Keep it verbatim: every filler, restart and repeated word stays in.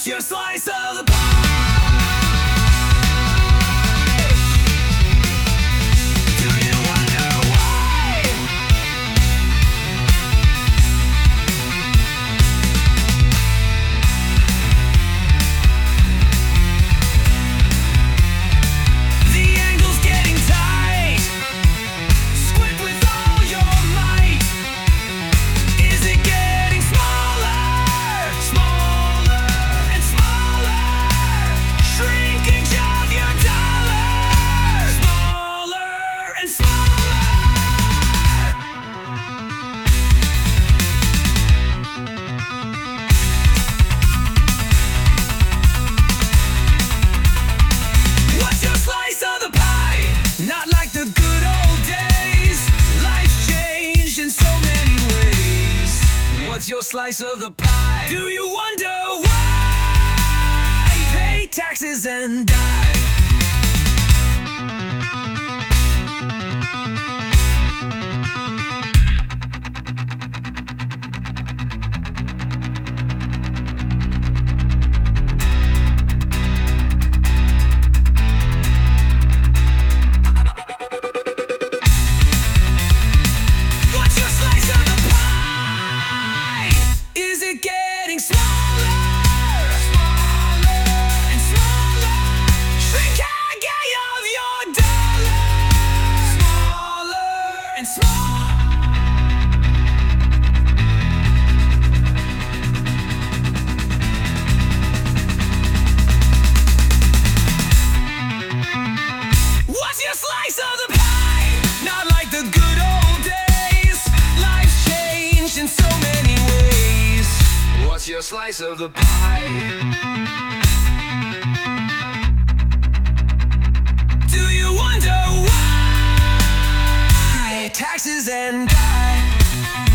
your slice of the pie? Do you wonder why? The angle's getting tight. Squint with all your might. Is it getting smaller? Smaller and smaller. Shrinkage of your dollar. Smaller and smaller. What's your slice of the pie? Not like the good old days. Life's changed in so many ways. What's your slice of the pie? Do you wonder why? Pay taxes and die. What's your slice of the pie? Is it getting smaller? Smaller and smaller. Shrinkage of your dollar. Smaller and smaller. What's your slice of the pie? Not like the good old days. Life's changed in so many ways. What's your slice of the pie? Do you wonder why? Taxes and die.